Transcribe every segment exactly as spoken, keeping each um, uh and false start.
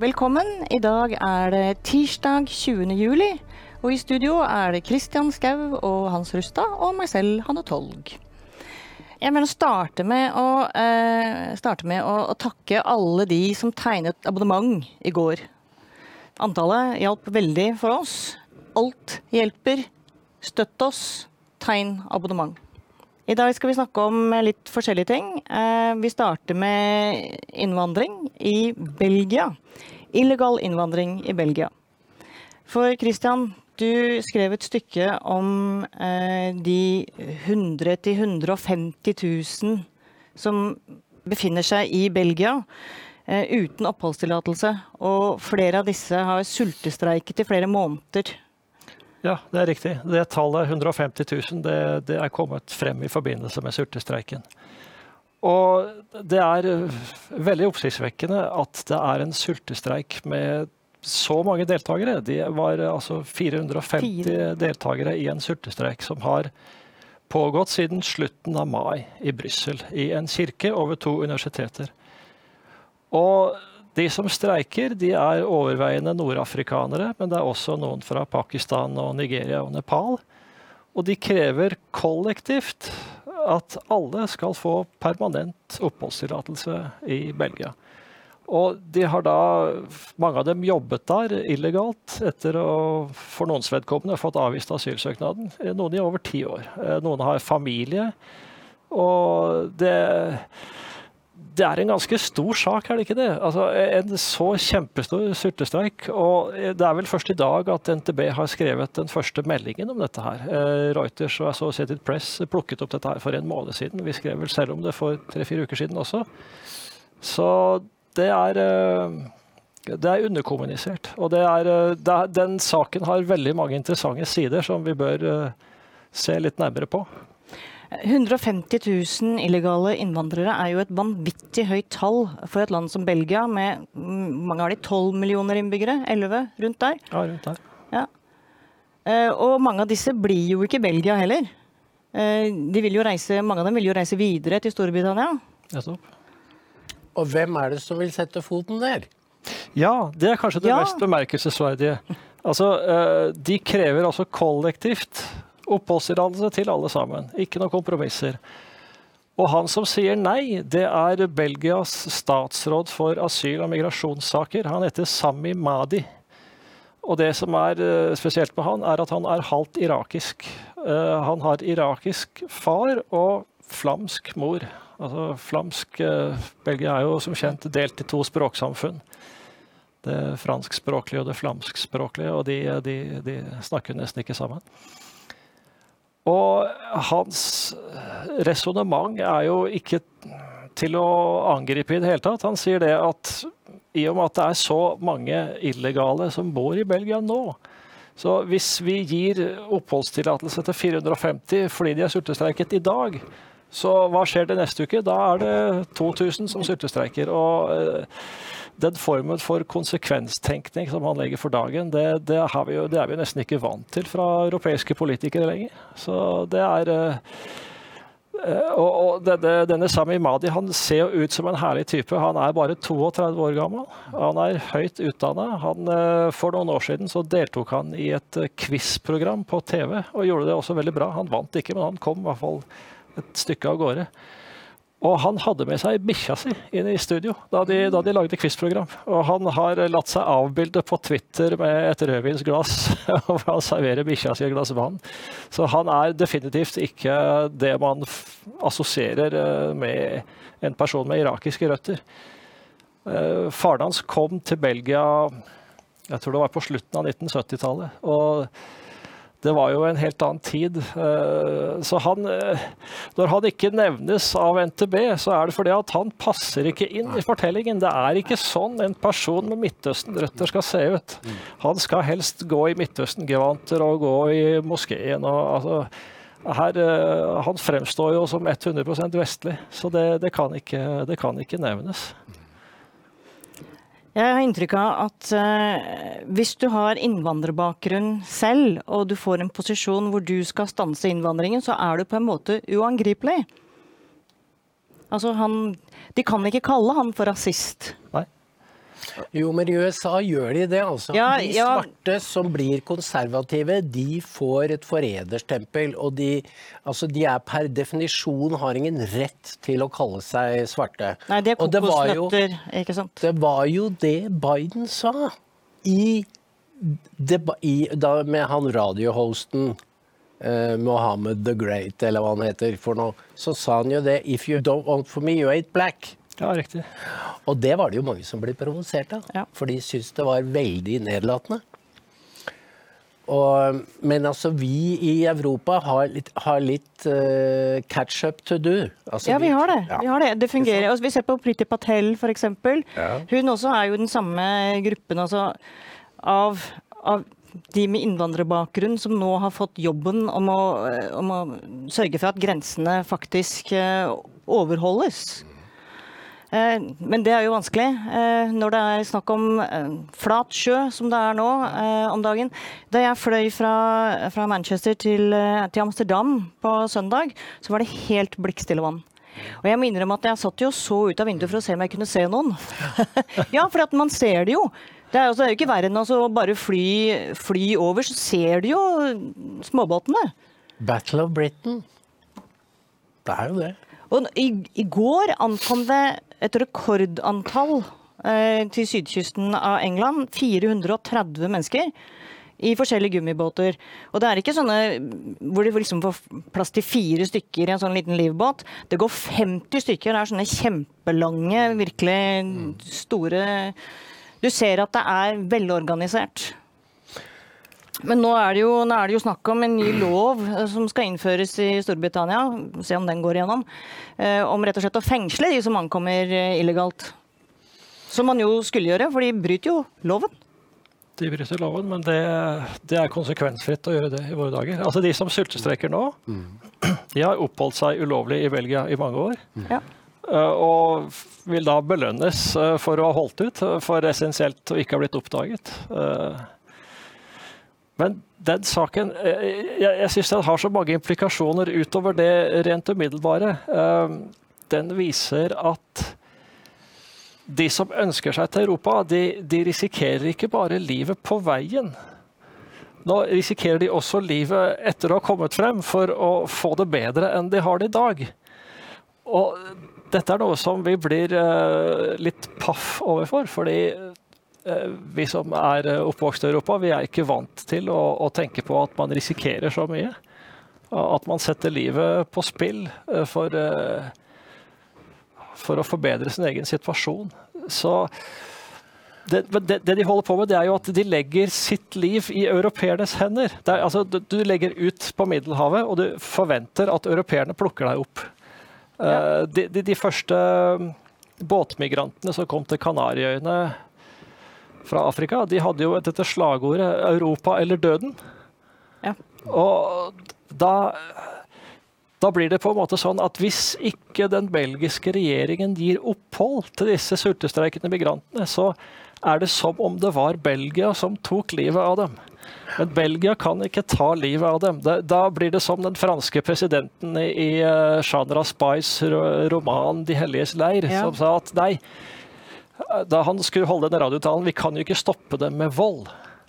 Velkommen. I dag er det tirsdag tjuende juli, og i studio er det Kristian Skau og Hans Rustad og meg selv, Hanne Tolg. Jeg vil starte med å, eh, starte med å, å takke alle de som tegnet abonnement i går. Antallet hjalp veldig for oss. Alt hjelper. Støtt oss. Tegn abonnement. I dag skal vi snakke om litt forskjellige ting. Eh, vi starter med innvandring i Belgia. Illegal innvandring i Belgia. For Kristian, du skrev et stykke om eh, de hundre til hundre og femti tusen som befinner seg i Belgia eh, uten oppholdstillatelse, og flere av disse har sultestreiket i flere måneder. Ja, det er riktig. Det tallet hundre og femti tusen, det, det er kommet frem i forbindelse med sultestreiken. Og det er veldig oppsiktsvekkende at det er en sultestreik med så mange deltakere. Det var altså fire hundre og femti Fire. deltakere i en sultestreik som har pågått siden slutten av mai i Bryssel, i en kirke over to universiteter. Og de som streiker, de er overveiende nordafrikanere, men det er også noen fra Pakistan og Nigeria og Nepal. Og de krever kollektivt at alle skal få permanent oppholdstillatelse i Belgia. Og de har da, mange av dem jobbet der illegalt etter å, for noens vedkommende, fått avvist asylsøknaden. Noen i over ti år. Noen har familie. Og det, det er en ganske stor sak, er det ikke det? Altså, en så kjempestor sultestreik. Og det er vel først i dag at N T B har skrevet den første meldingen om dette her. Reuters og Associated Press plukket opp dette her for en måned siden. Vi skrev vel selv om det for tre-fire uker siden også. Så det er, det er underkommunisert. Og det er, det er, den saken har veldig mange interessante sider som vi bør se litt nærmere på. hundre og femti tusen illegale innvandrere er jo et vanvittig høyt tall for et land som Belgia, med mange har de tolv millioner innbyggere, elleve rundt der. Ja, rundt der. Ja. Og mange av disse blir jo ikke i Belgia heller. De vil jo reise, mange av dem vil jo reise videre til Storbritannia. Ja, så. Og hvem er det som vil sette foten der? Ja, det er kanskje det Ja. mest bemerkelsesverdige. Altså, de krever altså kollektivt oppholdstillatelse til alle sammen. Ikke noen kompromisser. Og han som sier nei, det er Belgias statsråd for asyl- og migrasjonssaker. Han heter Sami Madi. Og det som er spesielt med han, er at han er halvt irakisk. Han har irakisk far og flamsk mor. Altså, flamsk, Belgia er jo som kjent delt i to språksamfunn. Det franskspråklige og det flamskspråklige, og de, de, de snakker nesten ikke sammen. Og hans resonemang er jo ikke til å angripe i det hele tatt. Han sier det at i og med at det er så mange illegale som bor i Belgia nå, så hvis vi gir oppholdstillatelse til fire hundre og femti fordi de er sultestreiket i dag, så hva skjer det neste uke? Da er det to tusen som sultestreiker. Og den formen for konsekvenstenkning som han legger for dagen, det, det, har vi jo, det er vi jo nesten ikke vant til fra europeiske politikere lenger. Så det er... Og, og denne, denne Sami Madi, han ser jo ut som en herlig type. Han er bare trettito år gammel. Han er høyt utdannet. Han, for noen år siden så deltok han i et quizprogram på T V, og gjorde det også veldig bra. Han vant ikke, men han kom i hvert fall et stykke av gårde. Og han hadde med seg bikkja si inn i studio da de, da de lagde quizprogram. Og han har latt seg avbilde på Twitter med et rødvinsglass og han serverer bikkja si et glass vann. Så han er definitivt ikke det man assosierer med en person med irakiske røtter. Faren hans kom til Belgia, jeg tror det var på slutten av nitten sytti-tallet, og det var jo en helt annen tid. Så han, når han ikke nevnes av N T B, så er det fordi at han passer ikke inn i fortellingen. Det er ikke sånn en person med Midtøsten-røtter skal se ut. Han skal helst gå i Midtøsten-gevanter og gå i moskeen. Og, altså, her, han fremstår jo som hundre prosent vestlig, så det, det, kan ikke, det kan ikke nevnes. Jeg har inntrykk av at uh, hvis du har innvandrerbakgrunn selv, og du får en posisjon hvor du skal stanse innvandringen, så er du på en måte uangripelig. Altså han, de kan ikke kalle han for rasist. Nei. Jo, men i U S A gjør de det, altså. Ja, de ja. svarte som blir konservative, de får et forræderstempel, og de, altså, de er per definisjon har ingen rett til å kalle seg svarte. Nei, det er Og det var jo- kokosnøtter, ikke sant? Det var jo det Biden sa i, deba- i da med han radiohosten eh, Mohammed the Great, eller hva han heter for noe, så sa han jo det, if you don't want for me, you ain't black. Ja, riktig. Og det var det jo mange som ble provosert av, Ja. for de syntes det var veldig nedlatende. Og, men altså, vi i Europa har litt, har litt uh, catch-up to do. Altså, Ja, vi har det. Ja. Vi, har det. Det fungerer. Altså, vi ser på Priti Patel, for eksempel. Ja. Hun også er jo den samme gruppen altså, av, av de med innvandrerbakgrunn som nå har fått jobben om å, om å sørge for at grensene faktisk eh, overholdes. Eh, Men det er jo vanskelig eh, når det er snakk om eh, flat sjø, som det er nå eh, om dagen. Da jeg fløy fra, fra Manchester til, eh, til Amsterdam på søndag, så var det helt blikkstille vann. Og jeg må innrømme at jeg satt jo så ut av vinduet for å se om jeg kunne se noen. Ja, for at man ser det jo. Det er, også, det er jo ikke verre enn å bare fly, fly over, så ser du jo småbåtene. Battle of Britain. Det er jo det. Og i, i går ankom det et rekordantall eh, til sydkysten av England, fire hundre og tretti mennesker i forskjellige gummibåter. Og det er ikke sånne hvor de liksom får plass til fire stykker i en sånn liten livbåt. Det går femti stykker, det er sånne kjempelange, virkelig store... Du ser at det er velorganisert. Men nå er, det jo, nå er det jo snakk om en ny lov som skal innføres i Storbritannia, se om den går igjennom, eh, om rett og slett å fengsle de som ankommer eh, illegalt. Som man jo skulle gjøre, for de bryter jo loven. De bryter loven, men det, det er konsekvensfritt å gjøre det i våre dager. Altså de som sultestreker nå, de har oppholdt seg ulovlig i Belgia i mange år. Ja. Uh, og vil da belønnes uh, for å ha holdt ut, uh, for essensielt å ikke ha blitt oppdaget. Uh, men den saken, uh, jeg, jeg synes den har så mange implikasjoner utover det rent umiddelbare. Uh, den viser at de som ønsker seg til Europa, de, de risikerer ikke bare livet på veien. Nå risikerer de også livet etter å ha kommet frem for å få det bedre enn de har det i dag. Og dette er noe som vi blir uh, litt paff overfor, fordi uh, vi som er uh, oppvokst i Europa, vi er ikke vant til å, å tenke på at man risikerer så mye. Uh, at man setter livet på spill uh, for, uh, for å forbedre sin egen situasjon. Så det, det, det de holder på med, det er jo at de legger sitt liv i europeernes hender. Det er, altså, du, du legger ut på Middelhavet, og du forventer at europeerne plukker deg opp. Ja. De, de, de første båtmigrantene som kom til Kanariøyene fra Afrika, de hadde jo dette slagordet «Europa eller døden». Ja. Og da, da blir det på en måte sånn at hvis ikke den belgiske regjeringen gir opphold til disse sultestreikende migrantene, så er det som om det var Belgia som tok livet av dem. Men Belgia kan ikke ta livet av dem. Da, da blir det som den franske presidenten i, i uh, Jean Raspails roman «De helliges leir», ja. Som sa at nei, da han skulle holde denne radiotalen, vi kan jo ikke stoppe dem med vold.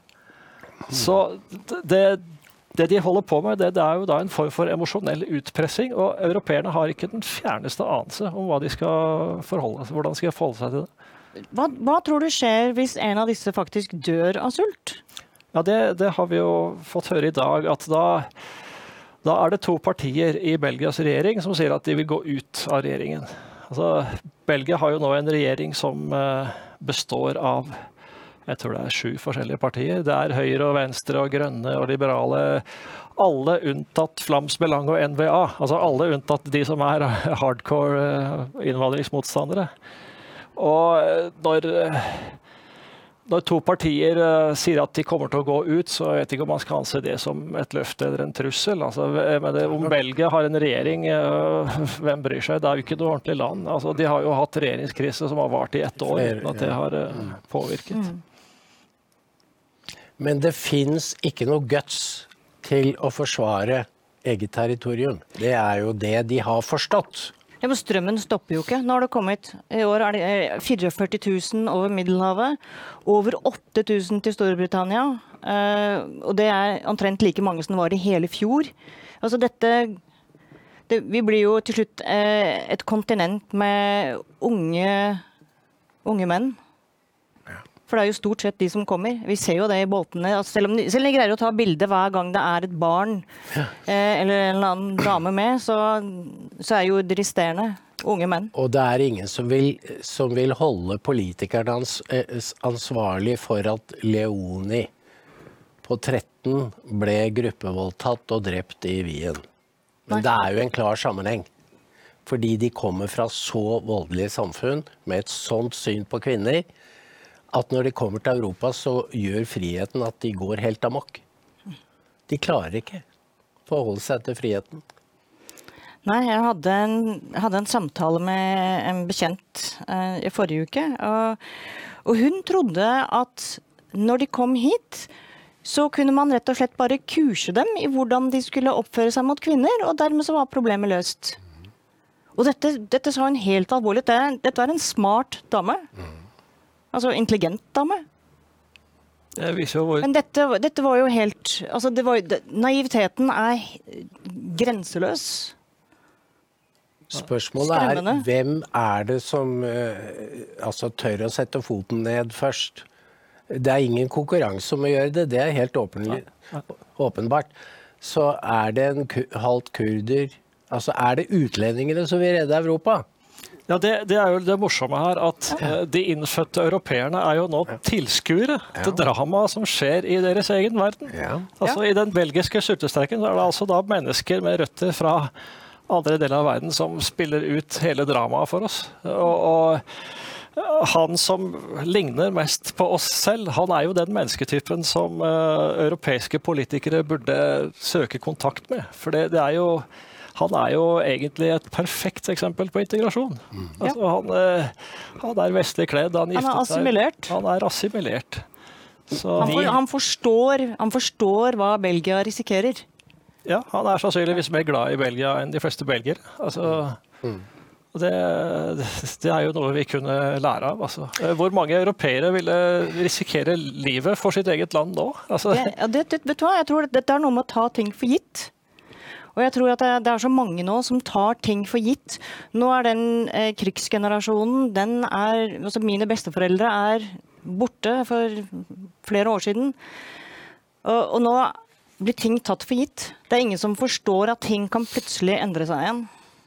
Så det, det de holder på med, det, det er jo da en form for emosjonell utpressing, og europeerne har ikke den fjerneste anelse om hva de skal forholde, hvordan de skal forholde seg til det. Hva, hva tror du skjer hvis en av disse faktisk dør av sult? Ja, det, det har vi jo fått høre i dag, at da, da er det to partier i Belgias regjering som sier at de vil gå ut av regjeringen. Altså, Belgia har jo nå en regjering som uh, består av, jeg tror det er sju forskjellige partier. Det er Høyre og Venstre og Grønne og Liberale, alle unntatt Flams Belang og N V A. Altså alle unntatt de som er hardcore uh, innvandringsmotstandere. Og når... Uh, Når to partier uh, sier at de kommer til å gå ut, så vet jeg ikke om man skal anse det som et løfte eller en trussel. Altså, men det, om Belgia har en regjering, uh, hvem bryr seg? Det er jo ikke noe ordentlig land. Altså, de har jo hatt regjeringskrise som har vart i ett år, uten at det har uh, påvirket. Men det finnes ikke noe guts til å forsvare eget territorium. Det er jo det de har forstått. Ja, men strømmen stopper jo ikke. Nå har det kommet, i år er det førtifire tusen over Middelhavet, over åtte tusen til Storbritannia, uh, og det er omtrent like mange som det var i hele fjor. Altså dette, det, vi blir jo til slutt uh, et kontinent med unge, unge menn. For det er jo stort sett de som kommer. Vi ser jo det i båtene. Altså selv, om de, selv om de greier å ta bilde hver gang det er et barn ja. eh, eller en eller annen dame med, så, så er jo de resterende unge menn. Og det er ingen som vil, som vil holde politikerne ans, ansvarlig for at Leoni på tretten ble gruppevoldtatt og drept i Wien. Men Nei. Det er jo en klar sammenheng. Fordi de kommer fra så voldelige samfunn med et sånt syn på kvinner, at når de kommer til Europa, så gjør friheten at de går helt amok. De klarer ikke forholde seg til friheten. Nei, jeg hadde en, hadde en samtale med en bekjent uh, i forrige uke, og, og hun trodde at når de kom hit, så kunne man rett og slett bare kurse dem i hvordan de skulle oppføre seg mot kvinner, og dermed så var problemet løst. Og dette, dette sa hun helt alvorlig. Dette, dette var en smart dame. Altså intelligent dame. Det viser jo hvor... Men dette, dette var jo helt... Altså det var, det, naiviteten er grenseløs. Spørsmålet er, hvem er det som uh, altså, tør å sette foten ned først? Det er ingen konkurranse om å gjøre det, det er helt åpenlig, åpenbart. Så er det en halvt kurder, altså er det utlendingene som vil redde Europa? Ja, det, det er jo det morsomme her, at uh, de innfødte europeerne er jo nå tilskuere ja. til drama som skjer i deres egen verden. Ja. Altså ja. I den belgiske sultestreiken så er det altså da mennesker med røtter fra andre deler av verden som spiller ut hele dramaet for oss. Og, og han som ligner mest på oss selv, han er jo den mennesketypen som uh, europeiske politikere burde søke kontakt med. For det, det er jo... Han er jo egentlig et perfekt eksempel på integrasjon. Mm. Altså, han, han er vestlig kledd, han giftet han er assimilert. Seg. Han er assimilert. Så han, for, han, forstår, han forstår hva Belgia risikerer. Ja, han er sannsynligvis mer glad i Belgia enn de fleste belgier. Altså, mm. det, det er jo noe vi kunne lære av. Altså. Hvor mange europeere ville risikere livet for sitt eget land nå? Altså. Det, ja, det, vet du hva? Jeg tror dette er noe med å ta ting for gitt. Og jeg tror at det, det er så mange nå som tar ting for gitt. Nå er den eh, krigsgenerasjonen, den er, altså mine besteforeldre er borte for flere år siden. Og, og nå blir ting tatt for gitt. Det er ingen som forstår at ting kan plutselig endre seg igjen.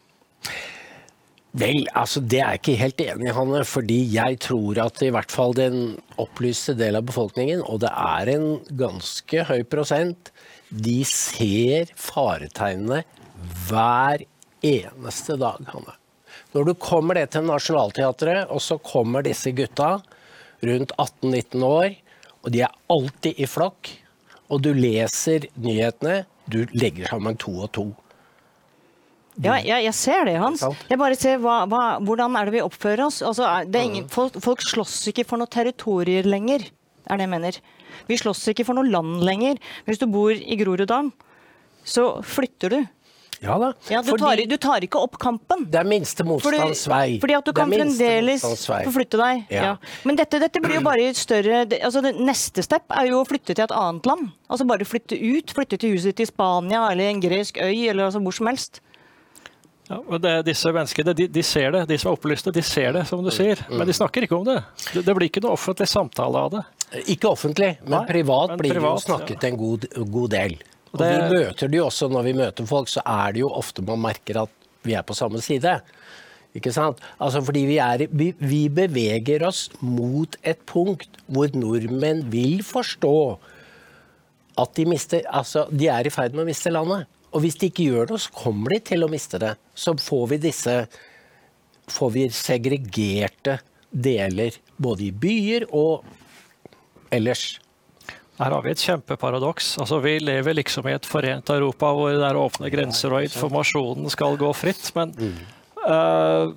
Vel, altså det er jeg ikke helt enig i, Hanne, fordi jeg tror at i hvert fall den opplyste del av befolkningen, og det er en ganske høy prosent, de ser faretegnene hver eneste dag, Hanne. Når du kommer det til Nationaltheatret, og så kommer disse gutta rundt atten nitten år, og de er alltid i flokk, og du leser nyhetene, du legger sammen to og to. Ja, jeg, jeg ser det, Hans. Jeg bare ser hva, hva, hvordan er det vi oppfører oss. Altså, det er ingen, folk, folk slåss ikke for noen territorier lenger, er det jeg mener. Vi slåss ikke for noe land lenger. Hvis du bor i Groruddalen, så flytter du. Ja da. Ja, du, fordi, tar, du tar ikke opp kampen. Det er minste motstands vei. Fordi, fordi at du kan fremdeles forflytte deg. Ja. Ja. Men dette, dette blir jo bare større... Det, altså det neste step er jo å flytte til et annet land. Altså bare flytte ut, flytte til huset i Spania, eller en gresk øy, eller altså hvor som helst. Ja, og det, disse menneskene, de, de ser det, de som er opplyste, de ser det, som du sier. Men de snakker ikke om det. Det, det blir ikke noe offentlig samtale av det. Ikke offentlig, men Nei, privat men blir privat, det jo snakket ja. en god, god del. Og det, vi møter det jo også, når vi møter folk, så er det jo ofte man merker at vi er på samme side. Ikke sant? Altså fordi vi, er, vi, vi beveger oss mot et punkt hvor nordmenn vil forstå at de, mister, altså, de er i ferd med å miste landet. Og hvis de ikke gjør det, så kommer de til å miste det. Så får vi disse får vi segregerte deler, både i byer og ellers. Her har vi et kjempeparadoks. Altså, vi lever liksom i et forent Europa hvor det er åpne grenser og informasjonen skal gå fritt. Men mm. uh,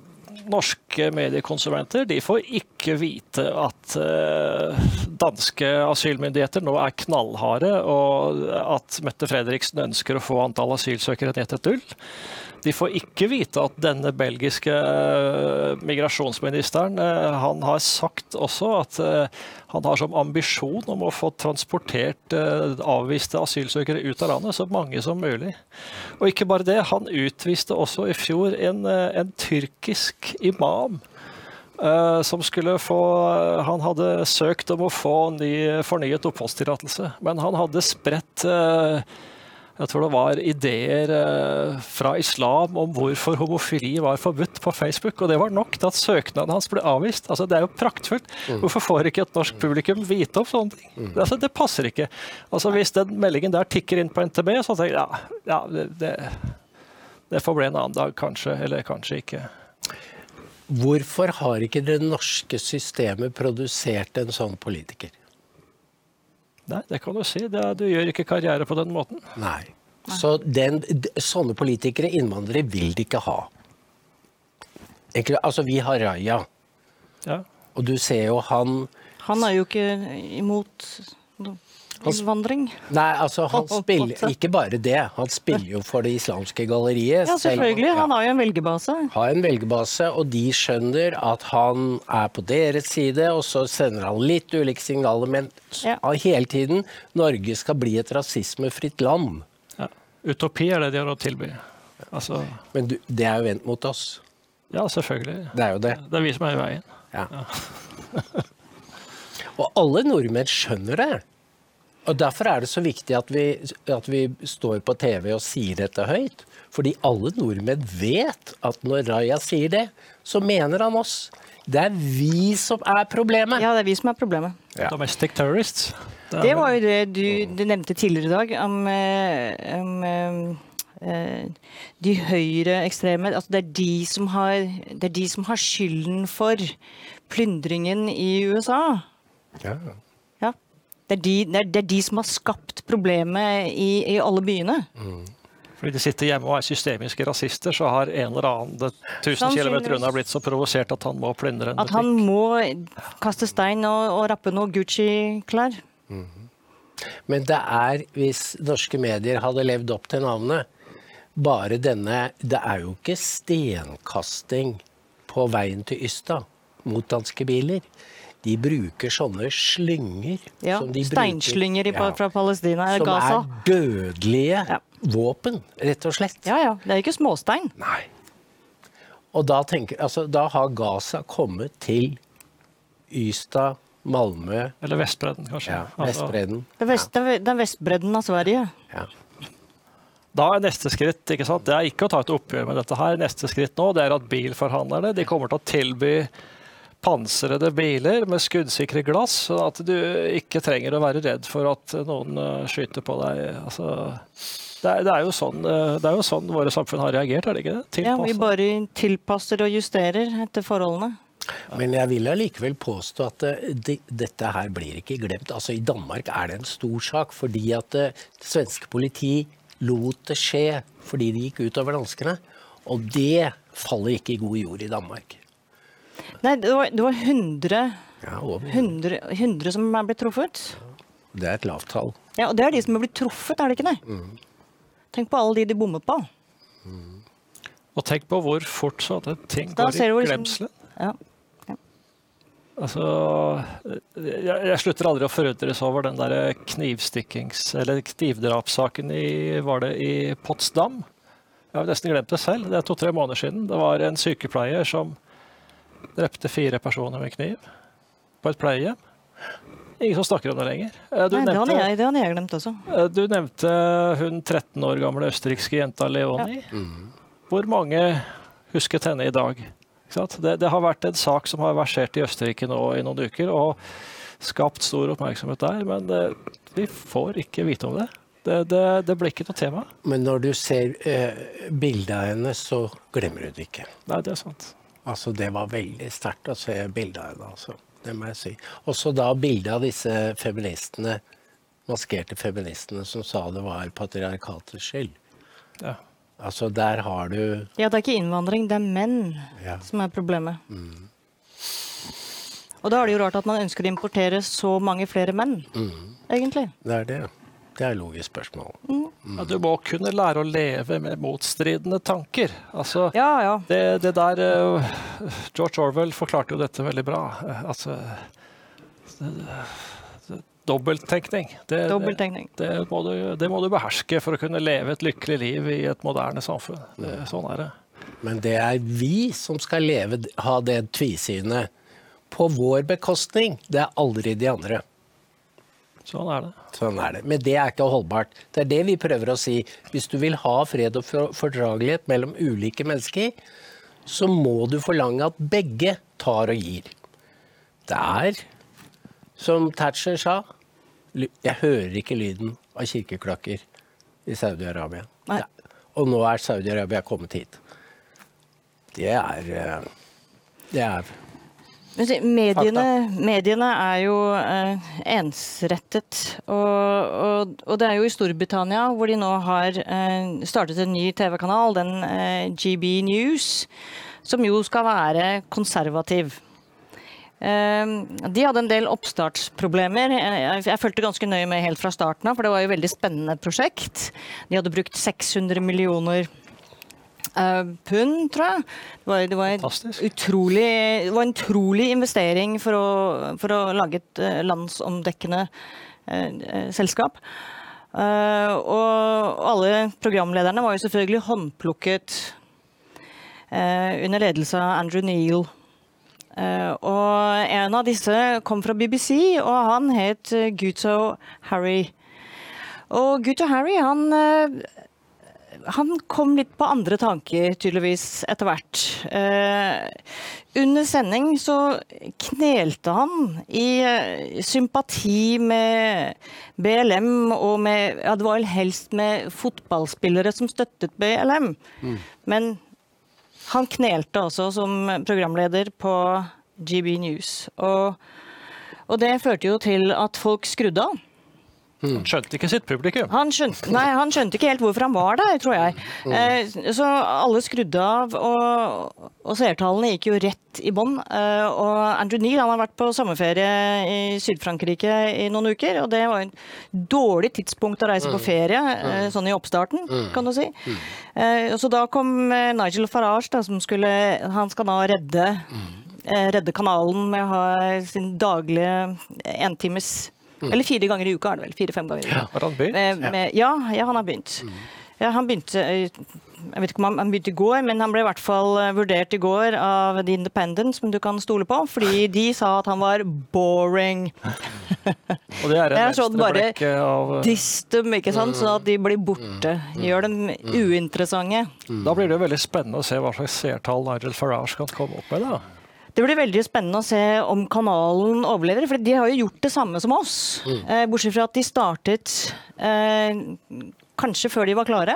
norske mediekonsumenter de får ikke vite at uh, danske asylmyndigheter nå er knallharde, og at Mette Frederiksen ønsker å få antall asylsøkere ned til null. De får ikke vite at denne belgiske uh, migrasjonsministeren uh, han har sagt også at uh, han har som ambisjon om å få transportert uh, avviste asylsøkere ut av landet, så mange som mulig. Og ikke bare det, han utviste også i fjor en, uh, en tyrkisk imam uh, som skulle få uh, Han hadde søkt om å få ny, fornyet oppholdstillatelse, men han hadde spredt uh, Jeg tror det var ideer eh, fra islam om hvorfor homofili var forbudt på Facebook, og det var nok til at søknaden hans ble avvist. Altså, det er jo praktfullt. Mm. Hvorfor får ikke et norsk publikum vite om sånne ting? Mm. Altså, det passer ikke. Altså, hvis den meldingen der tikker inn på N T B, så tenker jeg ja, ja det, det, det får bli en annen dag kanskje, eller kanskje ikke. Hvorfor har ikke det norske systemet produsert en sånn politiker? Nei, det kan du si. Det, du gjør ikke karriere på den måten. Nei. Så den, sånne politikere, innvandrere, vil de ikke ha. Egentlig, altså, vi har Raja. Ja. Og du ser jo han... Han er jo ikke imot innvandring. Nei, altså, han spiller ikke bare det. Han spiller jo for det islamske galleriet. Ja, selvfølgelig. Han har jo en velgebase. Har en velgebase, og de skjønner at han er på deres side, og så sender han litt ulike signaler, men ja. hele tiden Norge skal bli et rasismefritt land. Ja. Utopi er det de har å tilby. Altså... Men du, det er jo vendt mot oss. Ja, selvfølgelig. Det er jo det. Det er vi som er i veien. Ja. Ja. Og alle nordmenn skjønner det. Og derfor er det så viktig at vi, at vi står på T V og sier dette høyt. Fordi alle nordmenn vet at når Raja sier det, så mener han oss. Det er vi som er problemet. Ja, det er vi som er problemet. Ja. Domestic terrorists. Det, det var jo det du, du nevnte tidligere i dag, om, om, om de høyre ekstreme. Altså det, er de som har, det er de som har skylden for plyndringen i U S A. Ja. Det er, de, det, er, det er de som har skapt problemet i, i alle byene. Mm. Fordi de sitter hjemme og er systemiske rasister, så har en eller annen tusen kilometer unna blitt så provosert at han må plyndre en butikk. At han må kaste stein og, og rappe noe Gucci-klær. Mm. Men det er, hvis norske medier hadde levd opp til navnet, bare denne, det er jo ikke stenkasting på veien til Ystad mot danske biler. De bruker sånne slynger. Ja, som de steinslynger bruker, ja, fra Palestina, som Gaza. Som er dødelige ja. våpen, rett og slett. Ja, ja. Det er ikke småstein. Nei. Og da, tenker, altså, da har Gaza kommet til Ystad, Malmö. Eller Vestbredden, kanskje. Ja, Vestbredden. Det er, vest, det er Vestbredden av Sverige. Ja. Da er neste skritt, ikke sant? Det er ikke å ta et oppgjør med dette her. Neste skritt nå, det er at bilforhandlerne, de kommer til å tilby pansrede biler med skuddsikre glass, så at du ikke trenger å være redd for at noen skyter på deg. Altså, det, er, det, er jo sånn, det er jo sånn våre samfunn har reagert, er det ikke det? Tilpasset. Ja, vi bare tilpasser og justerer etter forholdene. Men jeg vil allikevel påstå at det, dette her blir ikke glemt. Altså i Danmark er det en stor sak, fordi at det svenske politi lot det skje fordi de gikk ut over danskene, og det faller ikke i god jord i Danmark. Nei, det var, det var hundre, ja, hundre, hundre som er blitt truffet. Det er et lavt tall. Ja, og det er de som er blitt truffet, er det ikke det? Mm. Tenk på alle de de bommer på. Mm. Og tenk på hvor fort så at ting da går i glemselen. Liksom, ja. Ja. Altså, jeg, jeg slutter aldri å forundres over den der knivstikkings, eller knivdrapssaken i, var det i Potsdam? Jeg har nesten glemt det selv. Det er to-tre måneder siden. Det var en sykepleier som drepte fire personer med kniv på et pleiehjem. Ingen som snakker om det lenger. Du Nei, nevnte, det hadde jeg, det hadde jeg glemt også. Du nevnte hun tretten år gamle østerrikske jenta Leonie. Ja. Mm. Hvor mange husket henne i dag? Det, det har vært en sak som har versert i Østerrike nå i noen uker, og skapt stor oppmerksomhet der, men det, vi får ikke vite om det. Det, det, det blir ikke noe tema. Men når du ser eh, bildet av henne, så glemmer du det ikke. Nei, det er sant. Altså, det var veldig sterkt å se bildet av henne, altså. Det må jeg si. Også da bildet av disse feministene, maskerte feministene, som sa det var patriarkatets skyld. Ja. Altså, der har du... Ja, det er ikke innvandring, det er menn Ja. som er problemet. Og da er det jo rart at man ønsker å importere så mange flere menn, egentlig. Det er det. Det er et logisk spørsmål. Ja, du må kunne lære å leve med motstridende tanker. Altså, Ja, ja. det, det der eh, George Orwell forklarte jo dette veldig bra. Eh, Altså det, det, Dobbelttenkning. Det, Dobbelttenkning. Det, det, må du, det må du beherske for å kunne leve et lykkelig liv i et moderne samfunn. Det, sånn er det. Men det er vi som skal leve, ha det tvisynet på vår bekostning. Det er aldri de andre. Sånn er det. Sånn er det. Men det er ikke holdbart. Det er det vi prøver å si. Hvis du vil ha fred og for- fordragelighet mellom ulike mennesker, så må du forlange at begge tar og gir. Det er, som Thatcher sa, ly- jeg hører ikke lyden av kirkeklokker i Saudi-Arabia. Nei. Det- Og nå er Saudi-Arabia kommet hit. Det er, eh, det er Men se, Mediene, mediene er jo eh, ensrettet, og, og, og det er jo i Storbritannia hvor de nå har eh, startet en ny T V-kanal, den eh, G B News, som jo skal være konservativ. Eh, de hadde en del oppstartsproblemer. Jeg, jeg fulgte ganske nøye med helt fra starten av, for det var jo et veldig spennende prosjekt. De hadde brukt seks hundre millioner Uh, pund, tror jeg. Det var, det var, Fantastisk. utrolig, det var en utrolig investering for å, for å lage et uh, landsomdekkende uh, uh, selskap. Uh, og alle programlederne var jo selvfølgelig håndplukket uh, under ledelse av Andrew Neil. Uh, og en av disse kom fra B B C, og han het uh, Guto Harry. Og Guto Harry, han uh, Han kom litt på andre tanker, tydeligvis, etter hvert. Eh, under sending så knelte han i eh, sympati med B L M, og med, ja, det var vel helst med fotballspillere som støttet B L M. Mm. Men han knelte også som programleder på G B News. Og, og det førte jo til at folk skrudde av. Han skjønte ikke sitt publikum. Han skjønte, nei, han skjønte ikke helt hvorfor han var der, tror jeg. Eh, så alle skrudde av, og, og seertallene gikk jo rett i bånn. Eh, og Andrew Neil, han har vært på sommerferie i Syd-Frankrike i noen uker, og det var et dårlig tidspunkt å reise på ferie, eh, sånn i oppstarten, kan du si. Eh, så da kom eh, Nigel Farage, da, som skulle, han skal da redde, eh, redde kanalen med å ha sin daglige entimes. Eller fire ganger i uka, er det vel. Fire-fem ganger i uka. Har han begynt? Med, med, ja, ja, han har begynt. Ja, han begynte, jeg vet ikke om han, han begynte i går, men han ble i hvert fall vurdert i går av The Independent, som du kan stole på, fordi de sa at han var boring. Og det er en Det er sånn bare venstreblekk av Diss dem, ikke sant, sånn at de blir borte. Gjør dem uinteressante. Da blir det jo veldig spennende å se hva slags seertall Nigel Farage kan komme opp med, da. Det blir veldig spennende å se om kanalen overlever, for de har jo gjort det samme som oss. Mm. Eh, bortsett fra at de startet eh, kanskje før de var klare.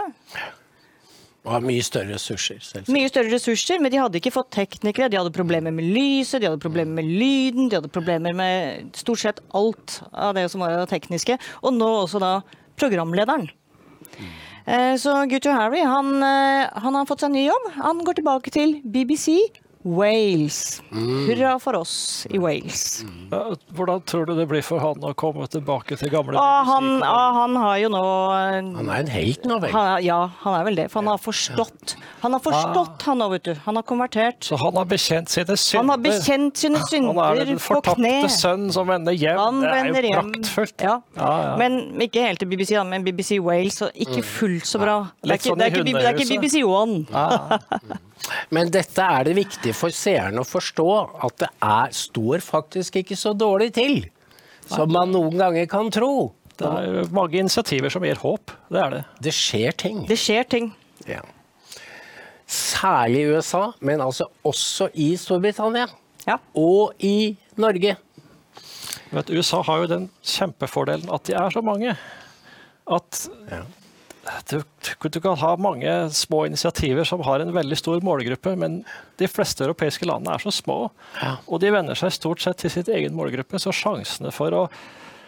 Og har mye større ressurser, selvsagt. Mye større ressurser, men de hadde ikke fått teknikere. De hadde problemer med lyset, de hadde problemer med lyden, de hadde problemer med stort sett alt av det som var det tekniske. Og nå også da programlederen. Eh, så Guto Harry, han, eh, han har fått seg en ny jobb. Han går tilbake til B B C Wales. Hurra for oss i Wales. Ja, hvordan tror du det blir for han å komme tilbake til gamle Og han, B B C? og han har jo nå Han er en helt nå, vel? han, Ja, han er vel det. For han har forstått. Han har forstått, han nå, vet du. Han har konvertert. Så han har bekjent sine synder. Han har bekjent sine Han er synder den på kne. fortapte sønn som vender hjem. Han det er vender jo hjem. praktfullt. Ja. Ja, ja. Men ikke helt til B B C, da, men B B C Wales, og ikke fullt så bra. Det er Litt ikke, sånn det i er ikke, det er ikke B B C One. Ja. Men dette er det viktig for seerne å forstå, at det er, står faktisk ikke så dårlig til som man noen ganger kan tro. Det er mange initiativer som gir håp. Det er det. Det skjer ting. Det skjer ting. Ja. Særlig i U S A, men altså også i Storbritannia. Ja. Og i Norge. Vet, U S A har jo den kjempefordelen at de er så mange. At Ja. du, du kan ha mange små initiativer som har en veldig stor målgruppe, men de fleste europeiske landene er så små, Ja. og de venner seg stort sett til sitt egen målgruppe, så sjansene for å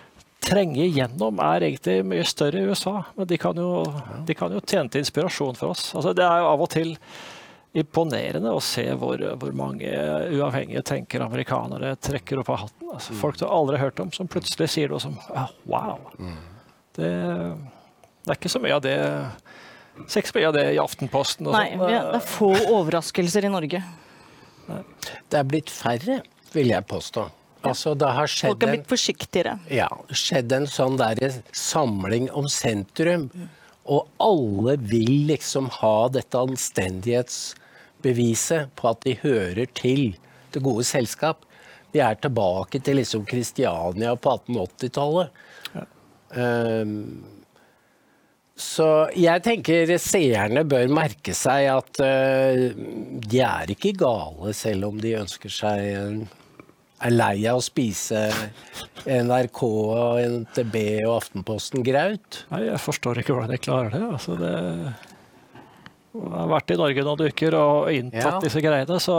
trenge igjennom er egentlig mye større i U S A, men de kan jo, de kan jo tjene til inspirasjon for oss. Altså, det er jo av og til imponerende å se hvor, hvor mange uavhengige tenker amerikanere trekker opp av hatten. Altså, folk du aldri har hørt om, som plutselig sier noe som ah, wow. Det, det er ikke så mye av det ser ikke så mye av det i Aftenposten. Og Nei, sånn. det er få overraskelser i Norge. Det er blitt færre, vil jeg påstå. Altså, det har skjedd Folk er en, blitt forsiktigere. ja, skjedd en sånn der samling om sentrum, og alle vil liksom ha dette anstendighetsbeviset på at de hører til det gode selskap. Vi er tilbake til liksom Kristiania på atten åtti-tallet. Ja. Um, så jeg tenker seerne bør merke seg at uh, de er ikke gale, selv om de ønsker seg en er lei av å spise N R K, N T B og Aftenposten graut. Nei, jeg forstår ikke hvordan de klarer det. Altså, det jeg har vært i Norge noen uker og inntatt Ja. disse greiene, så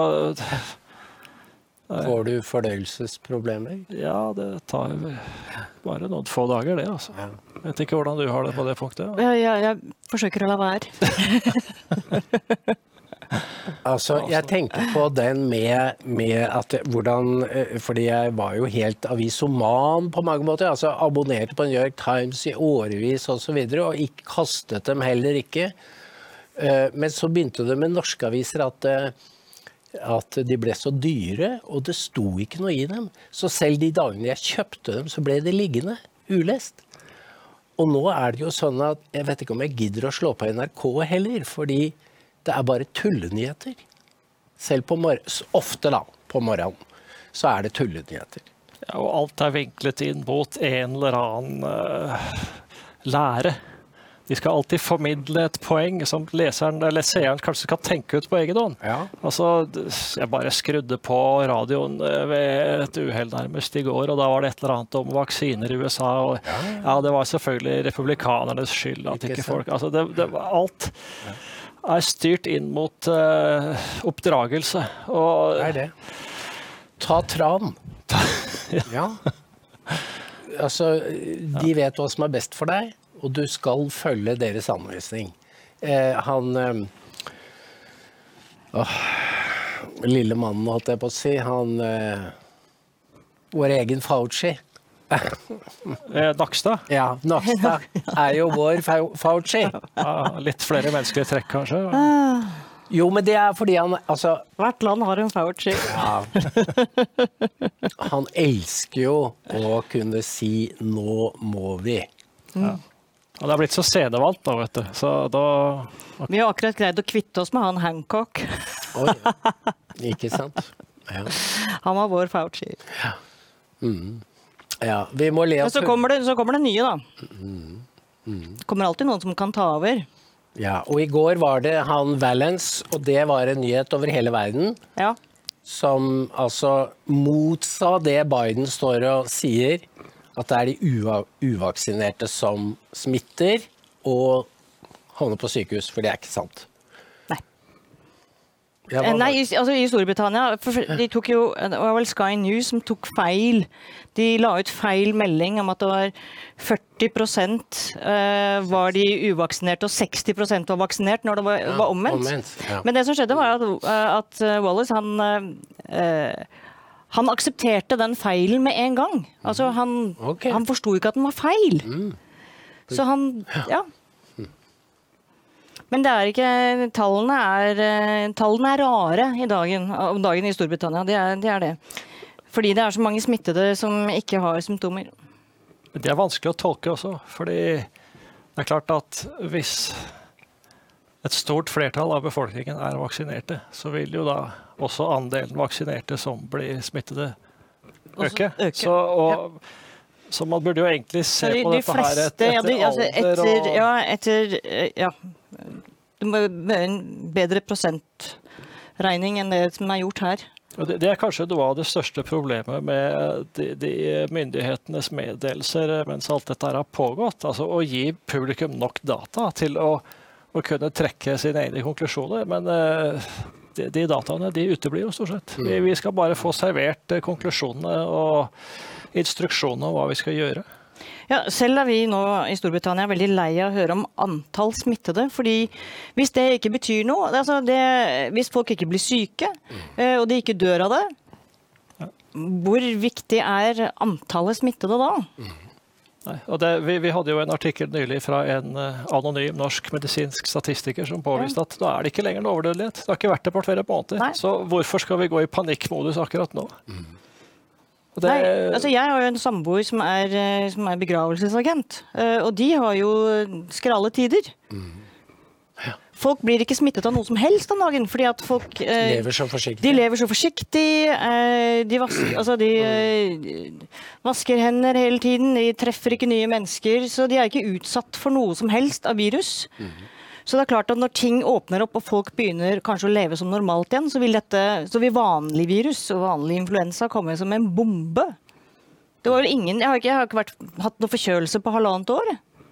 Får du fordøyelsesproblemer? ja, det tar jo bare noen få dager, det. Altså. Ja. Jeg vet ikke hvordan du har det på det punktet. Jeg, jeg, jeg forsøker å la være. Altså, jeg tenker på den med, med at hvordan, eh, fordi jeg var jo helt avisoman på mange måter, altså abonnerte på New York Times i årevis og så videre, og ikke kastet dem heller ikke. Eh, Men så begynte det med norske aviser at, eh, at de ble så dyre, og det sto ikke noe i dem. Så selv de dagene jeg kjøpte dem, så ble det liggende, ulest. Og nå er det jo sånn at jeg vet ikke om jeg gidder å slå på N R K heller, fordi det er bare tullenyheter. Selv på morgen, ofte da, på morgenen, så er det tullenyheter. Ja, og alt er vinklet inn mot en eller annen uh, lære. De skal alltid formidle et poeng som leseren eller seeren kanskje skal tenke ut på egen hånd. Ja. Altså, jeg bare skrudde på radioen ved et uheld nærmest i går, og da var det et eller annet om vaksiner i U S A. Og, ja, ja. ja, det var selvfølgelig republikanernes skyld at ikke, ikke folk altså, det, det var alt. Ja. Er styrt inn mot uh, oppdragelse. Og, det er det. Ta tran. ja. ja. Altså, de vet hva som er best for deg, og du skal følge deres anvisning. Eh, han eh, åh, lille mannen, holdt jeg på å si, han eh, vår egen Fauci. eh, Nakstad? Ja, Nakstad er jo vår Fauci. Ja, litt flere menneskelige trekk, kanskje? Jo, men det er fordi han altså, hvert land har en Fauci. Ja. Han elsker jo å kunne si 'nå må vi'. Ja. Han er blitt så scenevant da, vet du. Så da... Vi har akkurat greid å kvitte oss med han Hancock. Oi, ikke sant? Ja. Han var vår Fauci. Ja. Mm. Ja, vi må le Men oss. så kommer det, så kommer det nye, da. Mm. Mm. Det kommer alltid noen som kan ta over. Ja, og i går var det han Valens, og det var en nyhet over hele verden, Ja. som altså motsa det Biden står og sier, at det er de uva uvaksinerte som smitter og havner på sykehus, for det er ikke sant. Nei. Ja, hva- Nei, i, altså i Storbritannia, for de tok jo, det var vel Sky News som tok feil. De la ut feil melding om at det var førti prosent eh, var de uvaksinerte, og seksti prosent var vaksinert når det var, Ja, var omvendt. omvendt, ja. Men det som skjedde var at, eh, at Wallace, han, eh, han aksepterte den feilen med en gang. Altså, han, Ok. han forsto ikke at den var feil. Mm. Så han, ja. Men det er ikke, tallene er, eh, tallene er rare i dagen, om dagen i Storbritannia, det er, det er det. Fordi det er så mange smittede som ikke har symptomer. Men det er vanskelig å tolke også, fordi det er klart at hvis et stort flertall av befolkningen er vaksinerte, så vil jo da også andelen vaksinerte som blir smittede Også øke. øke, Så, og, så man burde jo egentlig se de, på de dette her fleste, etter, ja, de, etter altså, alder etter, og ja, etter, eh, ja, det må være en bedre prosentregning enn det som er gjort her. Og det, det er kanskje noe av det største problemet med de, de myndighetenes meddelelser mens alt dette her har pågått. Altså å gi publikum nok data til å, å kunne trekke sine egne konklusjoner. Men uh, de, de dataene de uteblir jo stort sett. Vi, vi skal bare få servert uh, konklusjonene og instruksjonene om hva vi skal gjøre. Ja, selv er vi nå i Storbritannia veldig lei av å høre om antall smittede, fordi hvis det ikke betyr noe, altså det, hvis folk ikke blir syke, eh, og de ikke dør av det, hvor viktig er antallet smittede da? Nei, og det, vi, vi hadde jo en artikkel nylig fra en uh, anonym norsk medisinsk statistiker som påviste at da er det ikke lenger en overdødelighet. Det har ikke vært det på flere måneder. Nei. Så hvorfor skal vi gå i panikkmodus akkurat nå? Mm. Det... Nei, altså jeg har jo en samboer som er, som er begravelsesagent, og de har jo skrale tider. Mm. Ja. Folk blir ikke smittet av noe som helst om dagen, fordi at folk eh, lever så forsiktig. De lever så forsiktig, eh, de, vasker, altså de eh, vasker hender hele tiden, de treffer ikke nye mennesker, så de er ikke utsatt for noe som helst av virus. Mm. Så det er klart at når ting åpner opp og folk begynner kanskje å leve som normalt igjen, så vil, dette, så vil vanlig virus og vanlig influensa komme som en bombe. Det var vel ingen, jeg har ikke, jeg har ikke vært, hatt noe forkjølelse på halvannet år.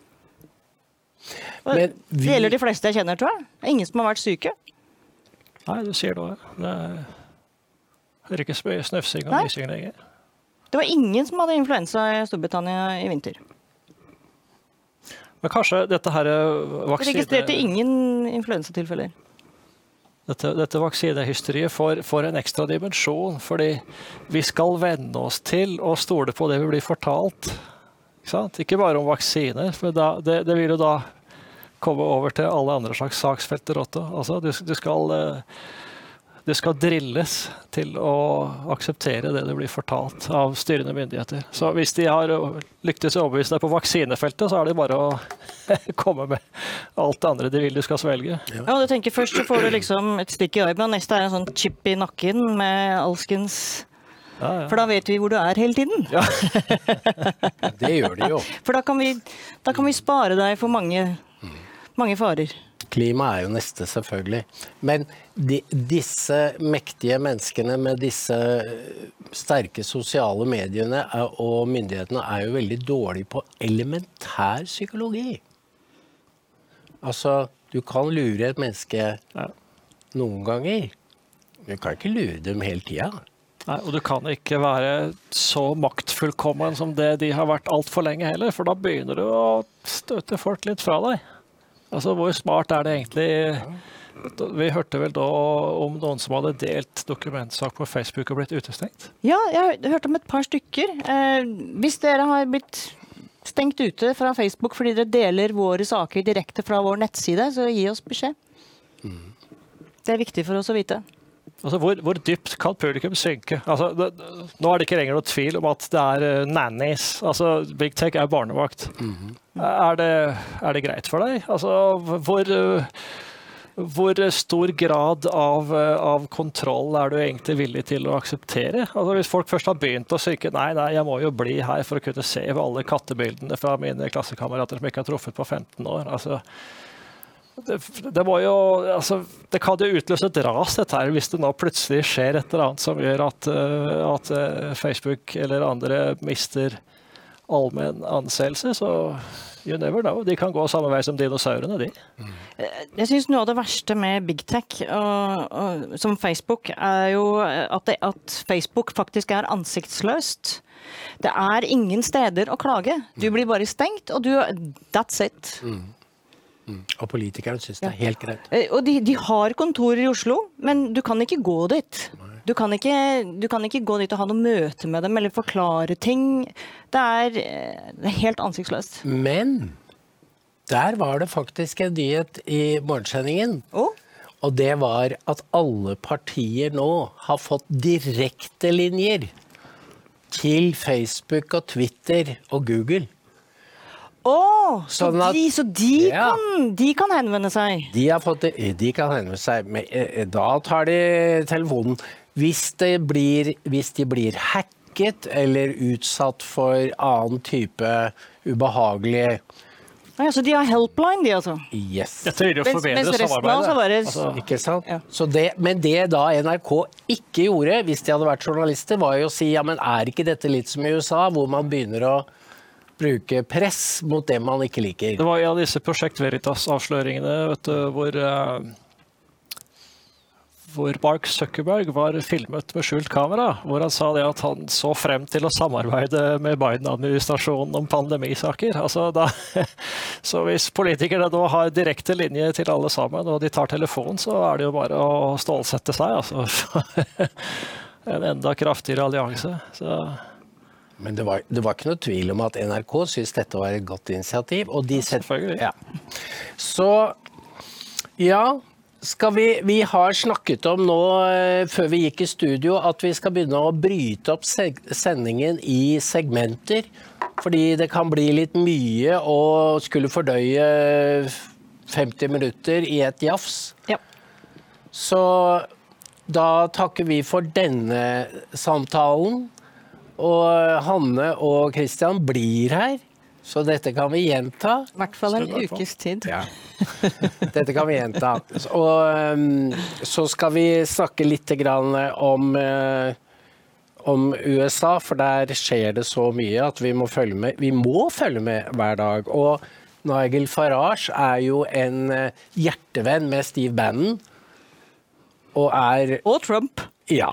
Vi... Det gjelder de fleste jeg kjenner, tror jeg. Det er ingen som har vært syke. Nei, du sier det. Det er ikke så mye snøfsing og nysing lenger. Det var ingen som hadde influensa i Storbritannia i vinter. Men kanskje dette her vaksine... Det registrerte ingen influensatilfeller. Dette, dette vaksinehysteriet får, får en ekstra dimensjon, fordi vi skal venne oss til å stole på det vi blir fortalt. Ikke sant? Ikke bare om vaksiner, for da, det, det vil jo da komme over til alle andre slags saksfelter også. Altså, du, du, skal, du skal drilles til å akseptere det det blir fortalt av styrende myndigheter. Så hvis de har lyktes å overbevise deg på vaksinefeltet, så er det bare å komme med alt det andre de vil du skal svelge. Ja, og du tenker først så får du liksom et stikk i armen, neste er en sånn chip i nakken med alskens... Ja, ja. For da vet vi hvor du er hele tiden. Ja. Det gjør de jo. For da kan vi, da kan vi spare deg for mange, mange farer. Klima er jo neste, selvfølgelig. Men de, disse mektige menneskene med disse sterke sosiale mediene og myndighetene er jo veldig dårlige på elementær psykologi. Altså, du kan lure et menneske noen ganger. Du kan ikke lure dem hele tiden. Nei, og du kan ikke være så maktfullkommen som det de har vært alt for lenge heller, for da begynner du å støte folk litt fra deg. Altså, hvor smart er det egentlig? Vi hørte vel da om noen som hadde delt dokumentsak på Facebook og blitt utestengt? Ja, jeg har hørt om et par stykker. Eh, hvis dere har blitt stengt ute fra Facebook fordi dere deler våre saker direkte fra vår nettside, så gi oss beskjed. Det er viktig for oss å vite. Altså, hvor, hvor dypt kan publikum synke? Altså, det, nå er det ikke lenger noe tvil om at det er uh, nannies. Altså, Big Tech er barnevakt. Mm-hmm. er, det, er det greit for deg? Altså, hvor, uh, hvor stor grad av, uh, av kontroll er du egentlig villig til å akseptere? Altså, hvis folk først har begynt å synke, nei, nei, jeg må jo bli her for å kunne se alle kattebildene fra mine klassekamerater som ikke har truffet på femten år. Altså, Det, det, må jo, altså, det kan jo utløse et ras dette her, hvis det nå plutselig skjer et eller annet som gjør at, uh, at uh, Facebook eller andre mister allmenn anseelse, så you never know. De kan gå samme vei som dinosaurene, de. Jeg synes noe av det verste med Big Tech og, og, som Facebook er jo at, det, at Facebook faktisk er ansiktsløst. Det er ingen steder å klage. Du blir bare stengt, og du, that's it. Mm. Mm. Og politikerne synes det er helt greit. Og de, de har kontorer i Oslo, men du kan ikke gå dit. Du kan ikke, du kan ikke gå dit og ha noe møte med dem, eller forklare ting. Det er, det er helt ansiktsløst. Men der var det faktisk en nyhet i morgensendingen. Oh? Og det var at alle partier nå har fått direkte linjer til Facebook og Twitter og Google. Oh, så, sånn at, de, så de, ja, kan, de kan henvende seg? De, har fått, de kan henvende seg, men da tar de telefonen. Hvis, det blir, hvis de blir hacket eller utsatt for annen type ubehagelig... Ja, så de har helpline, de altså? Yes. Dette vil jo forbedre samarbeidet. Bare... Altså, ikke sant? Ja. Så det, men det da N R K ikke gjorde, hvis de hadde vært journalister, var jo å si, ja, men er ikke dette litt som i U S A, hvor man begynner å bruke press mot det man ikke liker. Det var en av disse Prosjekt Veritas-avsløringene, vet du, hvor, uh, hvor Mark Zuckerberg var filmet med skjult kamera, hvor han sa det at han så frem til å samarbeide med Biden-administrasjonen om pandemisaker. Altså da, så hvis politikerne nå har direkte linje til alle sammen, og de tar telefon, så er det jo bare å stålsette seg. Altså. En enda kraftigere allianse. Så... Men det var, det var ikke noe tvil om at N R K synes dette var et godt initiativ, og de set... Selvfølgelig. Ja. Så, ja, skal vi, vi har snakket om nå, før vi gikk i studio, at vi skal begynne å bryte opp seg, sendingen i segmenter, fordi det kan bli litt mye å skulle fordøye femti minutter i et jafs. Ja. Så da takker vi for denne samtalen. Og Hanne og Christian blir her, så dette kan vi gjenta. I hvert fall en ukes tid. Ja. Dette kan vi gjenta. Og um, så skal vi snakke litt grann om, uh, om U S A, for der skjer det så mye at vi må følge med. Vi må følge med hver dag. Og Nigel Farage er jo en uh, hjertevenn med Steve Bannon. Og er... Og Trump. Ja.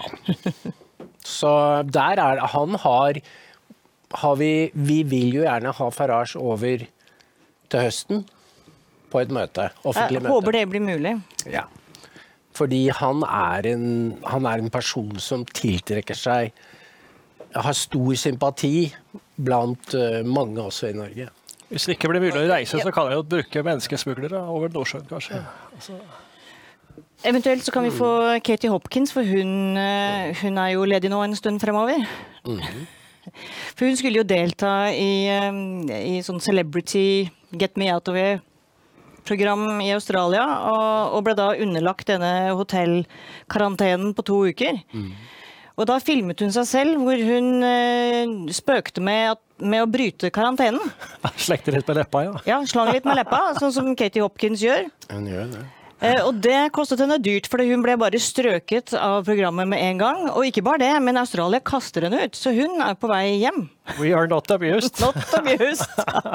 Så der er det, han har, har vi, vi vil jo gjerne ha Farage over til høsten på et møte, offentlig Jeg møte. håper det blir mulig. Ja, fordi han er, en, han er en person som tiltrekker seg, har stor sympati blant uh, mange også i Norge. Hvis det ikke blir mulig å reise, så kan jeg jo bruke menneskesmuglere over Nordsjøen, kanskje. Altså. Eventuelt så kan vi få Katie Hopkins, for hun, hun er jo ledig nå en stund fremover. Mm-hmm. For hun skulle jo delta i, i sånn Celebrity Get Me Out of Here-program i Australia, og, og ble da underlagt denne hotellkarantenen på to uker. Mm. Og da filmet hun seg selv, hvor hun eh, spøkte med, at, med å bryte karantenen. Slekte litt med leppa, ja. Ja, slang litt med leppa, sånn som Katie Hopkins gjør. Hun gjør det. Eh, og det kostet henne dyrt, fordi hun ble bare strøket av programmet med en gang. Og ikke bare det, men Australia kaster henne ut, så hun er på vei hjem. We are not amused. Not amused.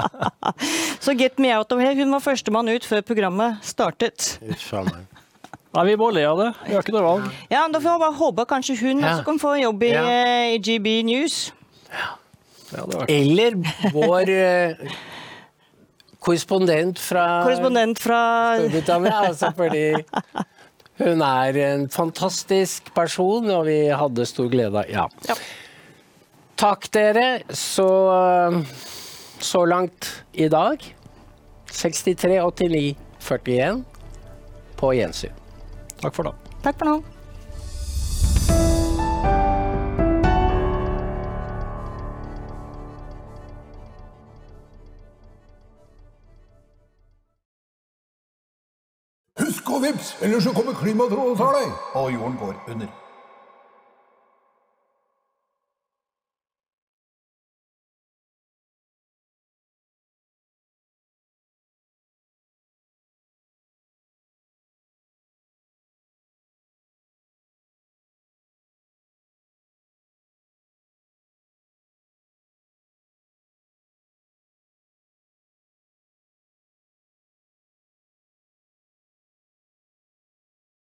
Så Get Me Out of Here, hun var førstemann ut før programmet startet. Nei, vi må le av det. Vi har ikke noe valg. Ja, da får jeg bare håpe kanskje hun ja. også kan få jobb i, ja. i G B News. Ja. Ja, det var... Eller vår... Uh, korrespondent fra, korrespondent fra... Storbritannia, altså fordi hun er en fantastisk person, og vi hadde stor glede av, ja. ja. Takk dere, så, så langt i dag, sekstitre åttini førtien på gjensyn. Takk for nå. Takk for nå. Husk å vips, ellers så kommer klimatroll og tar deg, og jorden går under.